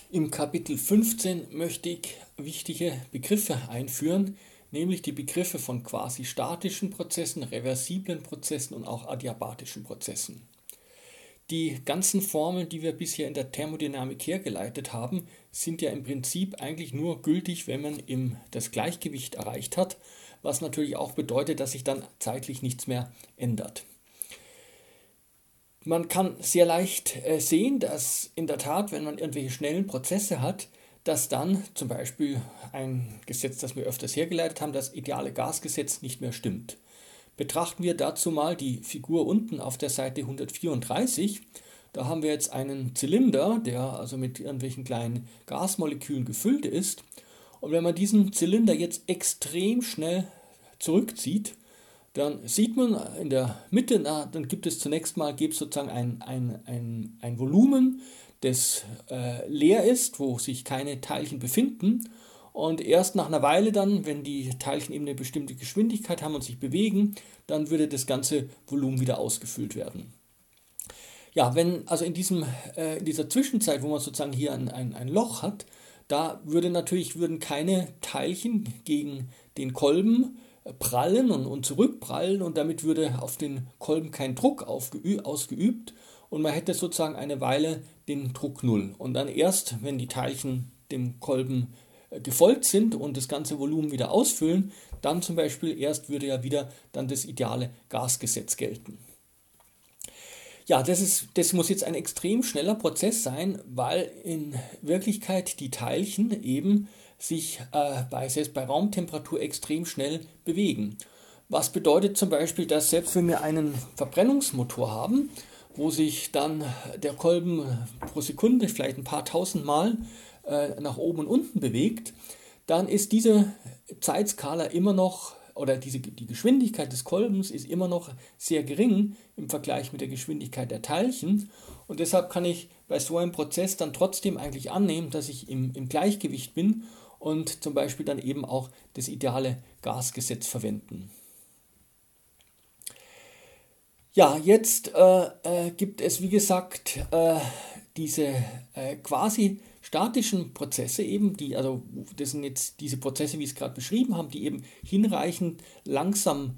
Im Kapitel 15 möchte ich wichtige Begriffe einführen, nämlich die Begriffe von quasi statischen Prozessen, reversiblen Prozessen und auch adiabatischen Prozessen. Die ganzen Formeln, die wir bisher in der Thermodynamik hergeleitet haben, sind ja im Prinzip eigentlich nur gültig, wenn man das Gleichgewicht erreicht hat, was natürlich auch bedeutet, dass sich dann zeitlich nichts mehr ändert. Man kann sehr leicht sehen, dass in der Tat, wenn man irgendwelche schnellen Prozesse hat, dass dann zum Beispiel ein Gesetz, das wir öfters hergeleitet haben, das ideale Gasgesetz nicht mehr stimmt. Betrachten wir dazu mal die Figur unten auf der Seite 134. Da haben wir jetzt einen Zylinder, der also mit irgendwelchen kleinen Gasmolekülen gefüllt ist. Und wenn man diesen Zylinder jetzt extrem schnell zurückzieht, dann sieht man in der Mitte, dann gibt es zunächst mal sozusagen ein Volumen, das leer ist, wo sich keine Teilchen befinden. Und erst nach einer Weile dann, wenn die Teilchen eben eine bestimmte Geschwindigkeit haben und sich bewegen, dann würde das ganze Volumen wieder ausgefüllt werden. Ja, wenn also in dieser Zwischenzeit, wo man sozusagen hier ein Loch hat, da würden keine Teilchen gegen den Kolben prallen und zurückprallen und damit würde auf den Kolben kein Druck ausgeübt und man hätte sozusagen eine Weile den Druck null. Und dann erst, wenn die Teilchen dem Kolben gefolgt sind und das ganze Volumen wieder ausfüllen, dann zum Beispiel erst würde ja wieder dann das ideale Gasgesetz gelten. Ja, das muss jetzt ein extrem schneller Prozess sein, weil in Wirklichkeit die Teilchen eben sich selbst bei Raumtemperatur extrem schnell bewegen. Was bedeutet zum Beispiel, dass selbst wenn wir einen Verbrennungsmotor haben, wo sich dann der Kolben pro Sekunde vielleicht ein paar tausend Mal nach oben und unten bewegt, dann ist diese Zeitskala immer noch, oder die Geschwindigkeit des Kolbens ist immer noch sehr gering im Vergleich mit der Geschwindigkeit der Teilchen. Und deshalb kann ich bei so einem Prozess dann trotzdem eigentlich annehmen, dass ich im Gleichgewicht bin und zum Beispiel dann eben auch das ideale Gasgesetz verwenden. Ja, jetzt gibt es, wie gesagt, diese quasi statischen Prozesse eben, das sind jetzt diese Prozesse, wie ich es gerade beschrieben habe, die eben hinreichend langsam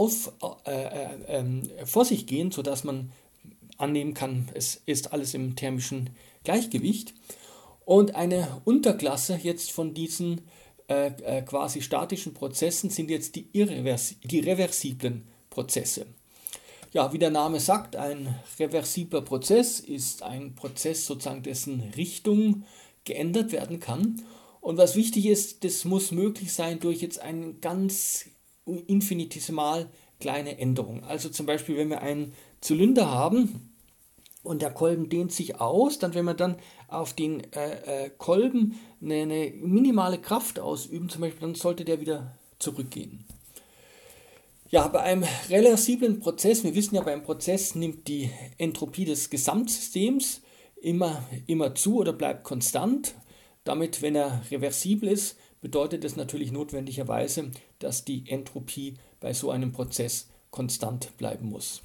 vor sich gehen, sodass man annehmen kann, es ist alles im thermischen Gleichgewicht. Und eine Unterklasse jetzt von diesen quasi statischen Prozessen sind jetzt die reversiblen Prozesse. Ja, wie der Name sagt, ein reversibler Prozess ist ein Prozess sozusagen, dessen Richtung geändert werden kann. Und was wichtig ist, das muss möglich sein durch jetzt eine ganz infinitesimal kleine Änderung. Also zum Beispiel, wenn wir einen Zylinder haben und der Kolben dehnt sich aus, dann wenn wir dann auf den Kolben eine minimale Kraft ausüben, zum Beispiel, dann sollte der wieder zurückgehen. Ja, bei einem reversiblen Prozess, wir wissen ja, beim Prozess nimmt die Entropie des Gesamtsystems immer zu oder bleibt konstant. Damit, wenn er reversibel ist, bedeutet das natürlich notwendigerweise, dass die Entropie bei so einem Prozess konstant bleiben muss.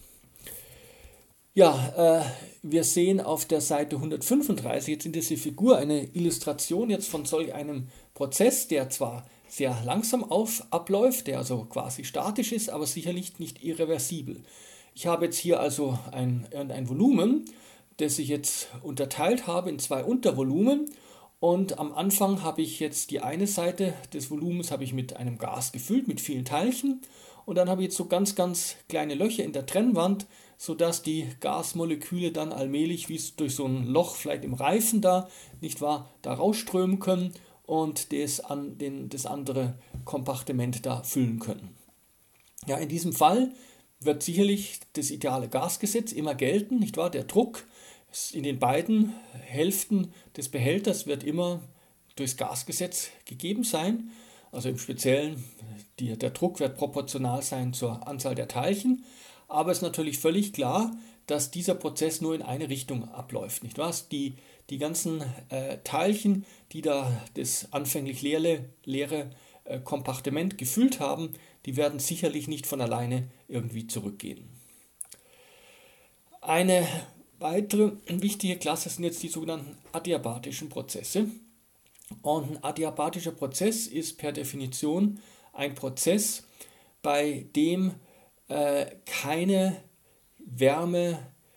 Ja, wir sehen auf der Seite 135 jetzt in dieser Figur eine Illustration jetzt von solch einem Prozess, der zwar sehr langsam abläuft, der also quasi statisch ist, aber sicherlich nicht irreversibel. Ich habe jetzt hier also ein Volumen, das ich jetzt unterteilt habe in zwei Untervolumen und am Anfang habe ich jetzt die eine Seite des Volumens habe ich mit einem Gas gefüllt, mit vielen Teilchen und dann habe ich jetzt so ganz, ganz kleine Löcher in der Trennwand, sodass die Gasmoleküle dann allmählich, wie es durch so ein Loch vielleicht im Reifen da, nicht wahr, da rausströmen können und das andere Kompartiment da füllen können. Ja, in diesem Fall wird sicherlich das ideale Gasgesetz immer gelten, nicht wahr? Der Druck in den beiden Hälften des Behälters wird immer durchs Gasgesetz gegeben sein. Also im Speziellen, der Druck wird proportional sein zur Anzahl der Teilchen. Aber es ist natürlich völlig klar, dass dieser Prozess nur in eine Richtung abläuft, nicht wahr? Die ganzen Teilchen, die da das anfänglich leere Kompartiment gefüllt haben, die werden sicherlich nicht von alleine irgendwie zurückgehen. Eine weitere wichtige Klasse sind jetzt die sogenannten adiabatischen Prozesse. Und ein adiabatischer Prozess ist per Definition ein Prozess, bei dem keine Wärme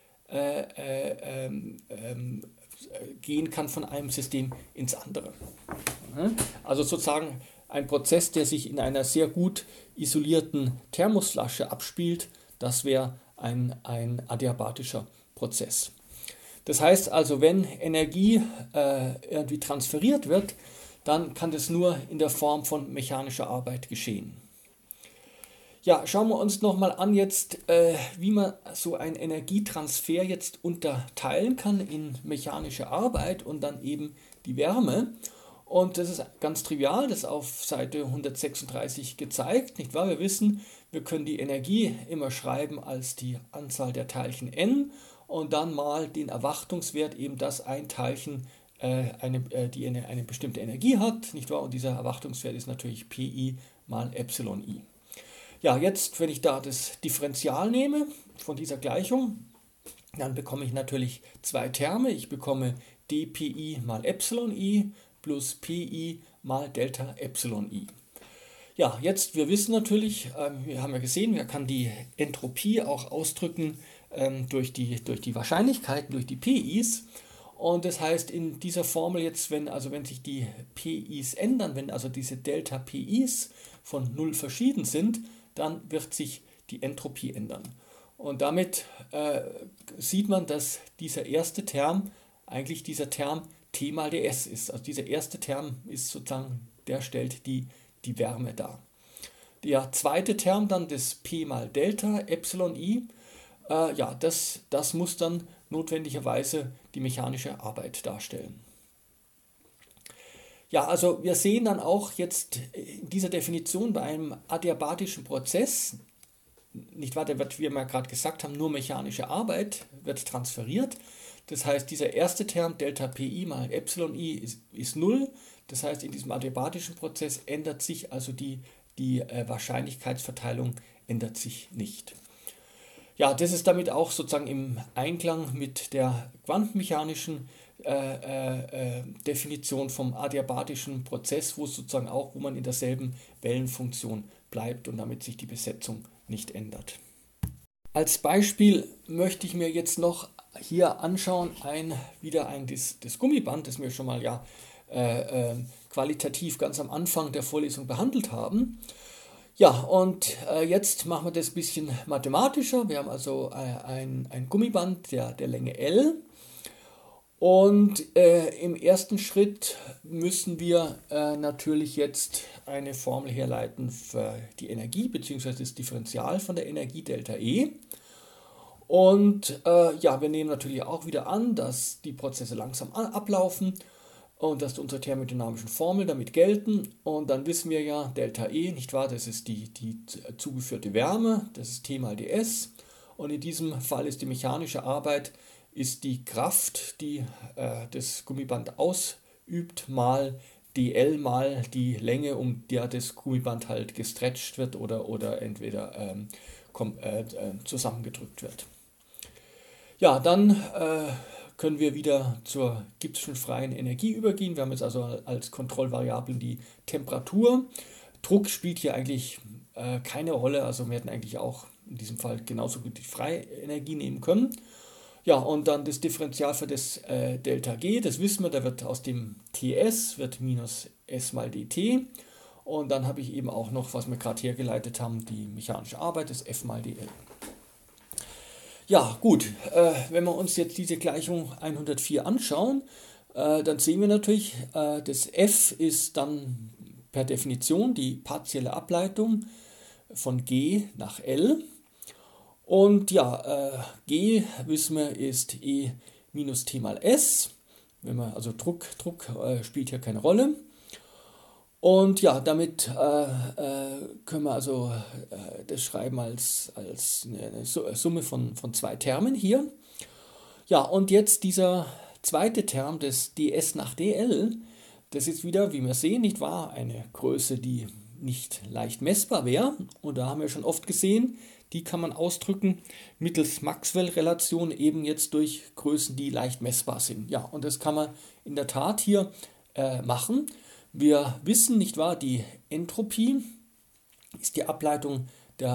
gehen kann von einem System ins andere. Also sozusagen ein Prozess, der sich in einer sehr gut isolierten Thermosflasche abspielt, das wäre ein adiabatischer Prozess. Das heißt also, wenn Energie irgendwie transferiert wird, dann kann das nur in der Form von mechanischer Arbeit geschehen. Ja, schauen wir uns nochmal an jetzt, wie man so einen Energietransfer jetzt unterteilen kann in mechanische Arbeit und dann eben die Wärme. Und das ist ganz trivial, das ist auf Seite 136 gezeigt, nicht wahr? Wir wissen, wir können die Energie immer schreiben als die Anzahl der Teilchen n und dann mal den Erwartungswert, eben dass ein Teilchen eine bestimmte Energie hat, nicht wahr? Und dieser Erwartungswert ist natürlich Pi mal Epsilon i. Ja, jetzt, wenn ich da das Differential nehme von dieser Gleichung, dann bekomme ich natürlich zwei Terme. Ich bekomme dPi mal Epsilon i plus Pi mal Delta Epsilon i. Ja, jetzt, wir wissen natürlich, wir haben ja gesehen, man kann die Entropie auch ausdrücken durch die Wahrscheinlichkeiten, durch die Pi's. Und das heißt, in dieser Formel jetzt, wenn sich die Pi's ändern, wenn also diese Delta Pi's von 0 verschieden sind, dann wird sich die Entropie ändern. Und damit sieht man, dass dieser erste Term eigentlich dieser Term T mal ds ist. Also dieser erste Term ist sozusagen, der stellt die Wärme dar. Der zweite Term dann, das P mal Delta Epsilon i, das muss dann notwendigerweise die mechanische Arbeit darstellen. Ja, also wir sehen dann auch jetzt in dieser Definition bei einem adiabatischen Prozess, nicht wahr, der wird, wie wir gerade gesagt haben, nur mechanische Arbeit wird transferiert. Das heißt, dieser erste Term, Delta Pi mal Epsilon i, ist 0. Das heißt, in diesem adiabatischen Prozess ändert sich also die Wahrscheinlichkeitsverteilung ändert sich nicht. Ja, das ist damit auch sozusagen im Einklang mit der quantenmechanischen Definition vom adiabatischen Prozess, wo man in derselben Wellenfunktion bleibt und damit sich die Besetzung nicht ändert. Als Beispiel möchte ich mir jetzt noch hier anschauen, das Gummiband, das wir schon mal qualitativ ganz am Anfang der Vorlesung behandelt haben. Ja, und jetzt machen wir das ein bisschen mathematischer. Wir haben also ein Gummiband der Länge L. Und im ersten Schritt müssen wir natürlich jetzt eine Formel herleiten für die Energie bzw. das Differential von der Energie Delta E. Und wir nehmen natürlich auch wieder an, dass die Prozesse langsam ablaufen und dass unsere thermodynamischen Formeln damit gelten. Und dann wissen wir ja, Delta E, nicht wahr, das ist die zugeführte Wärme, das ist T mal ds. Und in diesem Fall ist die mechanische Arbeit ist die Kraft, die das Gummiband ausübt, mal dl mal die Länge, um der das Gummiband halt gestretcht wird oder entweder zusammengedrückt wird. Ja, dann können wir wieder zur Gibbs'schen freien Energie übergehen. Wir haben jetzt also als Kontrollvariablen die Temperatur. Druck spielt hier eigentlich keine Rolle, also wir hätten eigentlich auch in diesem Fall genauso gut die freie Energie nehmen können. Ja, und dann das Differential für das Delta G, das wissen wir, da wird aus dem Ts wird minus S mal dt. Und dann habe ich eben auch noch, was wir gerade hergeleitet haben, die mechanische Arbeit, das F mal dl. Ja, gut, wenn wir uns jetzt diese Gleichung 104 anschauen, dann sehen wir natürlich, das F ist dann per Definition die partielle Ableitung von G nach L. Und ja, G, wissen wir, ist E minus T mal S. Also Druck spielt hier keine Rolle. Und ja, damit können wir also das schreiben als eine Summe von zwei Termen hier. Ja, und jetzt dieser zweite Term, das ds nach dl, das ist wieder, wie wir sehen, nicht wahr, eine Größe, die nicht leicht messbar wäre. Und da haben wir schon oft gesehen, die kann man ausdrücken mittels Maxwell-Relation eben jetzt durch Größen, die leicht messbar sind. Ja, und das kann man in der Tat hier machen. Wir wissen, nicht wahr, die Entropie ist die Ableitung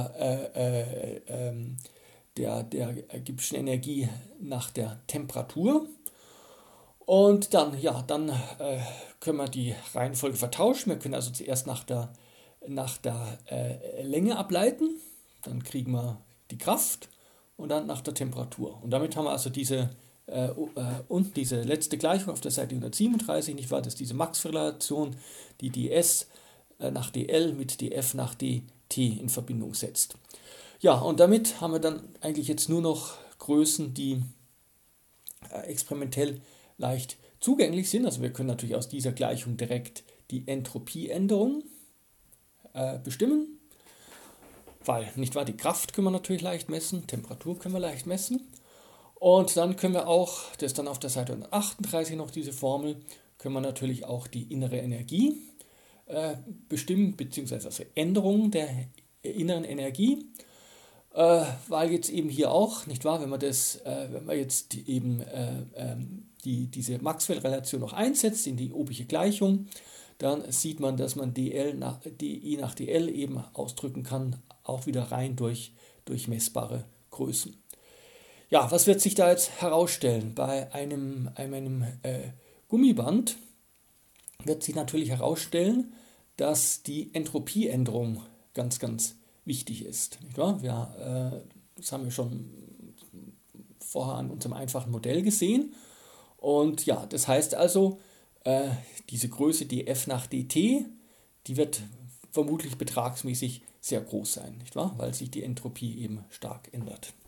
der Gibbschen Energie nach der Temperatur. Und dann, ja, können wir die Reihenfolge vertauschen. Wir können also zuerst nach der Länge ableiten, dann kriegen wir die Kraft und dann nach der Temperatur. Und damit haben wir also diese letzte Gleichung auf der Seite 137, nicht wahr? Das ist diese Maxwell-Relation, die ds nach dl mit df nach dt in Verbindung setzt. Ja, und damit haben wir dann eigentlich jetzt nur noch Größen, die experimentell leicht zugänglich sind. Also wir können natürlich aus dieser Gleichung direkt die Entropieänderung bestimmen, weil, nicht wahr, die Kraft können wir natürlich leicht messen, Temperatur können wir leicht messen. Und dann können wir auch, das ist dann auf der Seite 138 noch diese Formel, können wir natürlich auch die innere Energie bestimmen, beziehungsweise also Änderungen der inneren Energie. Weil jetzt eben hier auch, nicht wahr, wenn man jetzt eben diese Maxwell-Relation noch einsetzt in die obige Gleichung, dann sieht man, dass man dI nach dl eben ausdrücken kann, auch wieder rein durch messbare Größen. Ja, was wird sich da jetzt herausstellen? Bei einem Gummiband wird sich natürlich herausstellen, dass die Entropieänderung ganz, ganz wichtig ist. Nicht wahr? Das haben wir schon vorher an unserem einfachen Modell gesehen. Und ja, das heißt also, diese Größe df nach dt, die wird vermutlich betragsmäßig sehr groß sein, nicht wahr? Weil sich die Entropie eben stark ändert.